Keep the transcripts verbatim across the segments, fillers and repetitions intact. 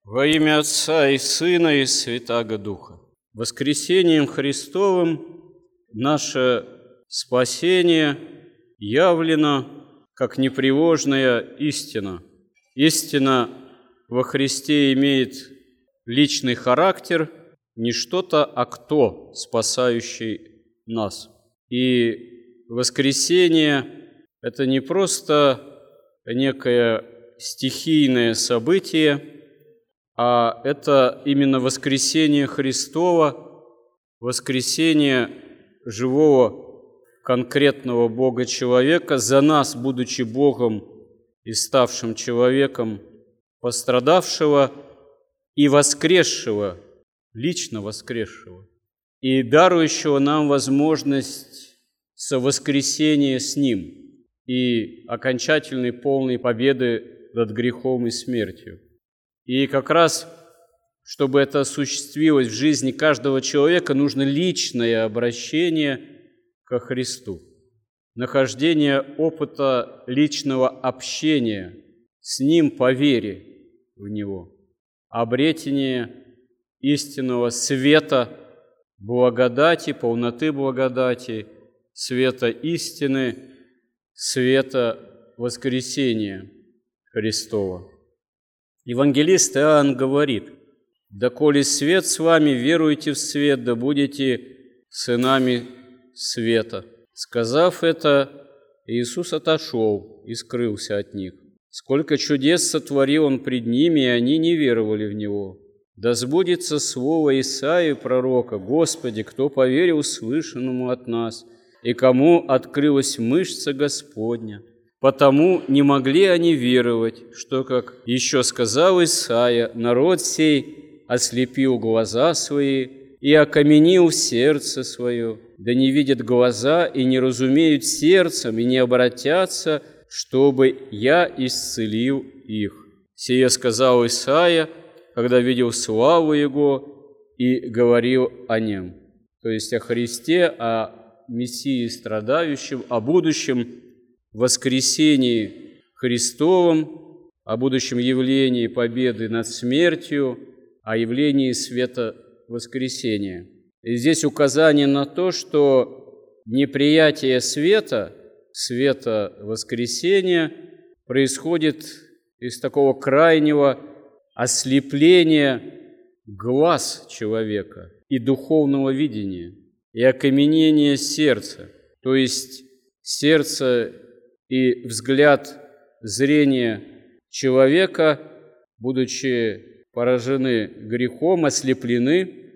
Во имя Отца и Сына и Святаго Духа. Воскресением Христовым наше спасение явлено как непреложная истина. Истина во Христе имеет личный характер, не что-то, а кто, спасающий нас. И воскресение – это не просто некое стихийное событие, а это именно воскресение Христова, воскресение живого конкретного Бога-человека за нас, будучи Богом и ставшим человеком, пострадавшего и воскресшего, лично воскресшего, и дарующего нам возможность совоскресения с Ним и окончательной полной победы над грехом и смертью. И как раз, чтобы это осуществилось в жизни каждого человека, нужно личное обращение ко Христу, нахождение опыта личного общения с Ним по вере в Него, обретение истинного света, благодати, полноты благодати, света истины, света воскресения Христова. Евангелист Иоанн говорит: «Доколе свет с вами, веруйте в свет, да будете сынами света». Сказав это, Иисус отошел и скрылся от них. Сколько чудес сотворил Он пред ними, и они не веровали в Него. Да сбудется слово Исаии пророка: «Господи, кто поверил слышанному от нас, и кому открылась мышца Господня?» Потому не могли они веровать, что, как еще сказал Исаия, народ сей ослепил глаза свои и окаменил сердце свое, да не видят глаза и не разумеют сердцем, и не обратятся, чтобы я исцелил их. Сие сказал Исаия, когда видел славу Его и говорил о Нем. То есть о Христе, о Мессии страдающем, о будущем воскресении Христовом, о будущем явлении победы над смертью, о явлении света воскресения. И здесь указание на то, что неприятие света, света воскресения, происходит из такого крайнего ослепления глаз человека и духовного видения, и окаменения сердца, то есть сердце и взгляд, зрение человека, будучи поражены грехом, ослеплены,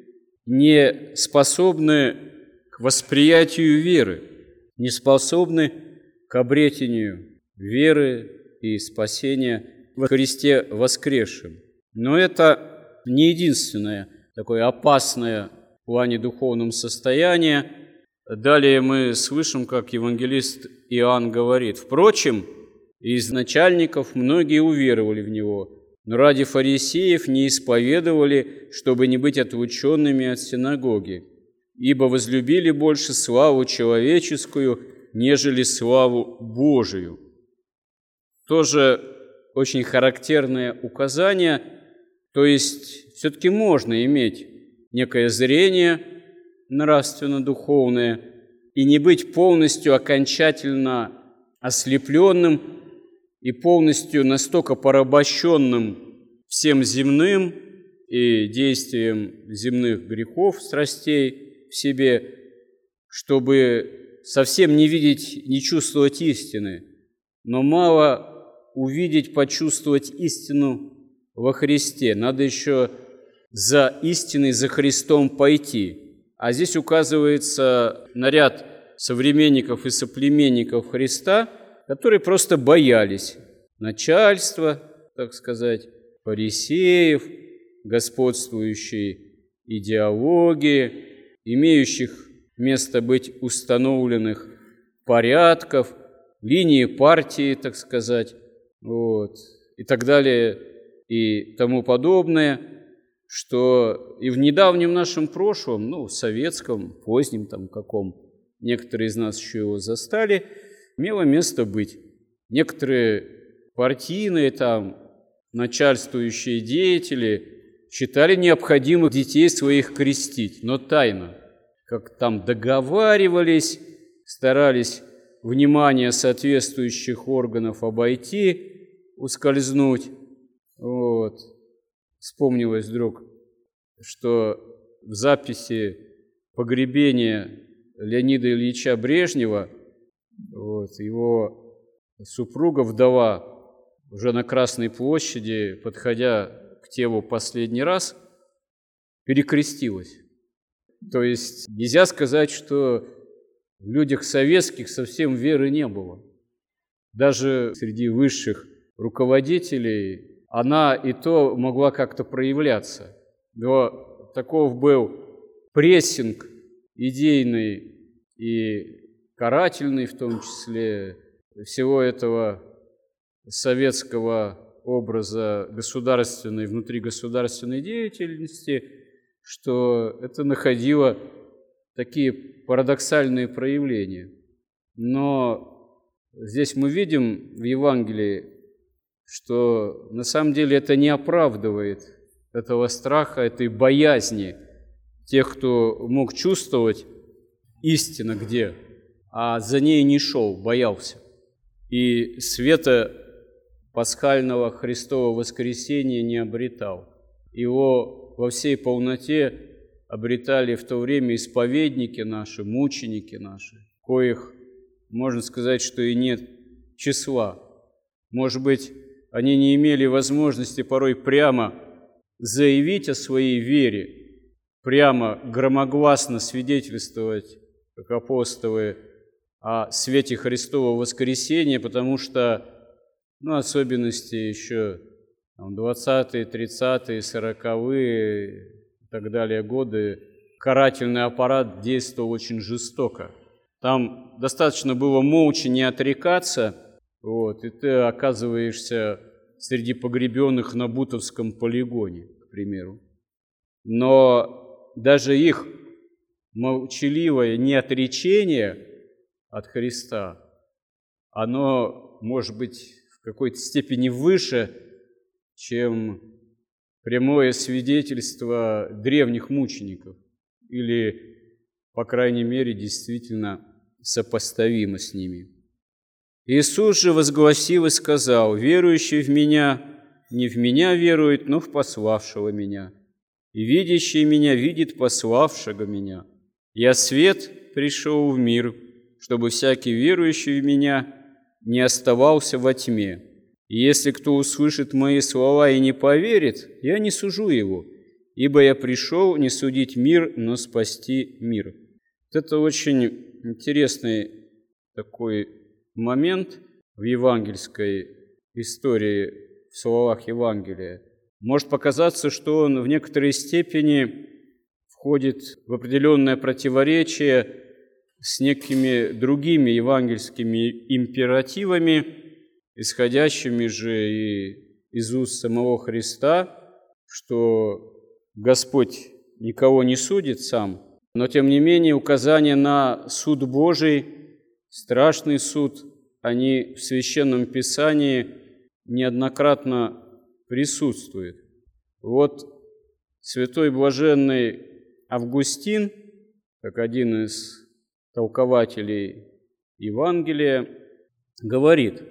не способны к восприятию веры, не способны к обретению веры и спасения во Христе воскресшем. Но это не единственное такое опасное в плане духовном состояние. Далее мы слышим, как евангелист Иоанн говорит: «Впрочем, из начальников многие уверовали в Него, но ради фарисеев не исповедовали, чтобы не быть отлученными от синагоги, ибо возлюбили больше славу человеческую, нежели славу Божию». Тоже очень характерное указание, то есть все-таки можно иметь некое зрение нравственно-духовное и не быть полностью окончательно ослепленным и полностью настолько порабощенным всем земным и действием земных грехов, страстей в себе, чтобы совсем не видеть, не чувствовать истины, но мало увидеть, почувствовать истину во Христе. Надо еще за истиной, за Христом пойти. А здесь указывается на ряд современников и соплеменников Христа, которые просто боялись начальства, так сказать, фарисеев, господствующей идеологии, имеющих место быть установленных порядков, линии партии, так сказать, вот, и так далее, и тому подобное, что и в недавнем нашем прошлом, ну, советском, позднем там каком, некоторые из нас еще его застали, имело место быть. Некоторые партийные там начальствующие деятели считали необходимым детей своих крестить, но тайно. Как там договаривались, старались внимание соответствующих органов обойти, ускользнуть. Вот. Вспомнилось вдруг, что в записи погребения Леонида Ильича Брежнева вот, его супруга, вдова, уже на Красной площади, подходя к телу последний раз, перекрестилась. То есть нельзя сказать, что в людях советских совсем веры не было. Даже среди высших руководителей она и то могла как-то проявляться. Но таков был прессинг идейный и карательный, в том числе, всего этого советского образа государственной, внутригосударственной деятельности, что это находило такие парадоксальные проявления. Но здесь мы видим в Евангелии, что на самом деле это не оправдывает этого страха, этой боязни тех, кто мог чувствовать истину где, а за ней не шел, боялся. И света пасхального Христова воскресения не обретал. Его во всей полноте обретали в то время исповедники наши, мученики наши, коих, можно сказать, что и нет числа. Может быть, они не имели возможности порой прямо заявить о своей вере, прямо громогласно свидетельствовать, как апостолы, о свете Христова воскресения, потому что, ну, особенности еще двадцатые, тридцатые, сороковые и так далее годы, карательный аппарат действовал очень жестоко. Там достаточно было молча не отрекаться, вот, и ты оказываешься среди погребенных на Бутовском полигоне, к примеру. Но даже их молчаливое неотречение от Христа, оно может быть в какой-то степени выше, чем прямое свидетельство древних мучеников, или, по крайней мере, действительно сопоставимо с ними. Иисус же возгласил и сказал: «Верующий в Меня не в Меня верует, но в пославшего Меня, и видящий Меня видит пославшего Меня. Я свет пришел в мир, чтобы всякий верующий в Меня не оставался во тьме. И если кто услышит Мои слова и не поверит, я не сужу его, ибо я пришел не судить мир, но спасти мир». Это очень интересный такой момент в евангельской истории, в словах Евангелия. Может показаться, что он в некоторой степени входит в определенное противоречие с некими другими евангельскими императивами, исходящими же и из уст самого Христа, что Господь никого не судит сам, но тем не менее указания на суд Божий, страшный суд, они в Священном Писании неоднократно присутствуют. Вот святой блаженный Августин, как один из толкователей Евангелия, говорит: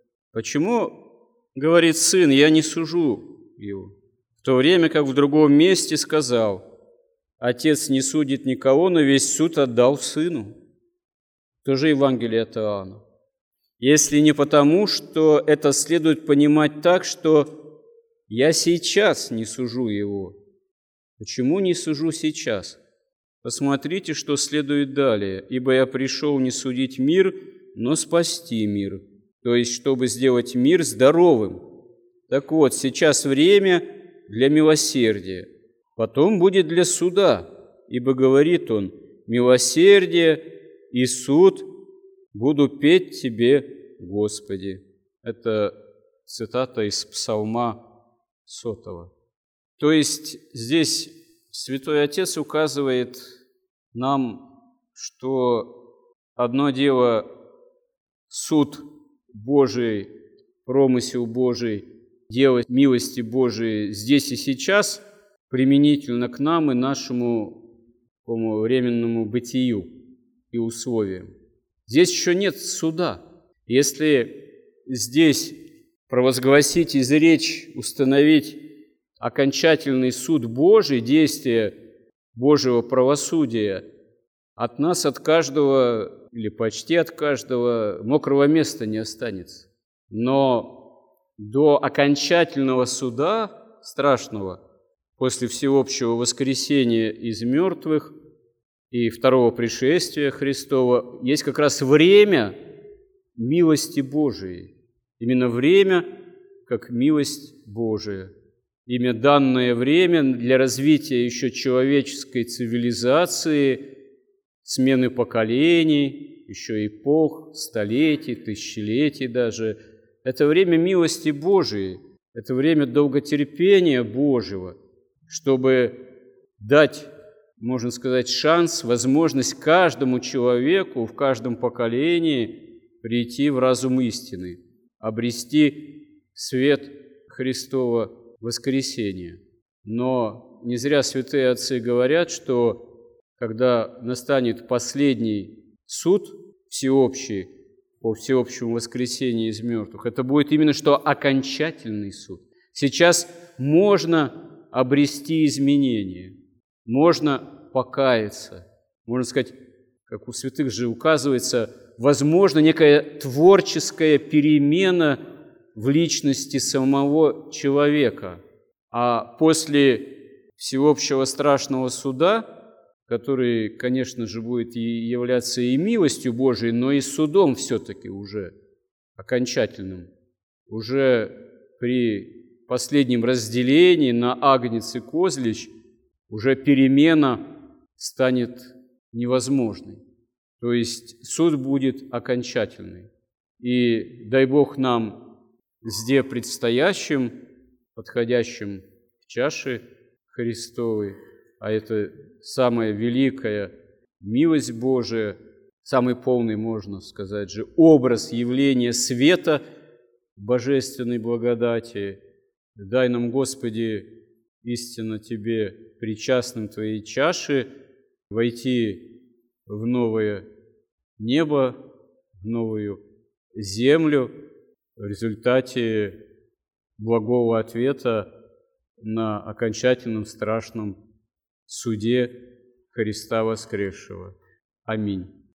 «Почему, — говорит сын, — я не сужу его, в то время как в другом месте сказал: Отец не судит никого, но весь суд отдал сыну». Тоже Евангелие от Иоанна. Если не потому, что это следует понимать так, что я сейчас не сужу его. Почему не сужу сейчас? Посмотрите, что следует далее. «Ибо я пришел не судить мир, но спасти мир». То есть, чтобы сделать мир здоровым. Так вот, сейчас время для милосердия, потом будет для суда. Ибо, говорит он, милосердие и суд буду петь Тебе, Господи. Это цитата из Псалма сотого. То есть здесь Святой Отец указывает нам, что одно дело суд Божий, промысел Божий дело милости Божией здесь и сейчас, применительно к нам и нашему такому временному бытию и условиям. Здесь еще нет суда. Если здесь провозгласить, изречь, установить окончательный суд Божий, действие Божьего правосудия, от нас, от каждого, или почти от каждого, мокрого места не останется. Но до окончательного суда страшного, после всеобщего воскресения из мертвых и второго пришествия Христова, есть как раз время милости Божией. Именно время, как милость Божия. Имя данное время для развития еще человеческой цивилизации, смены поколений, еще эпох, столетий, тысячелетий даже. Это время милости Божией, это время долготерпения Божьего, чтобы дать, можно сказать, шанс, возможность каждому человеку в каждом поколении прийти в разум истины, обрести свет Христова воскресения. Но не зря святые отцы говорят, что когда настанет последний суд всеобщий по всеобщему воскресению из мертвых, это будет именно что окончательный суд. Сейчас можно обрести изменения, можно покаяться, можно сказать, как у святых же указывается, возможно некая творческая перемена в личности самого человека. А после всеобщего страшного суда, который, конечно же, будет и являться и милостью Божией, но и судом все-таки уже окончательным, уже при последнем разделении на агнец и козлищ уже перемена станет невозможной. То есть суд будет окончательный. И дай Бог нам здесь предстоящим, подходящим к чаше Христовой, а это самая великая милость Божия, самый полный, можно сказать же, образ явления света божественной благодати. Дай нам, Господи, истинно Тебе, причастным Твоей чаши, войти в новое небо, в новую землю в результате благого ответа на окончательном страшном суде Христа воскресшего. Аминь.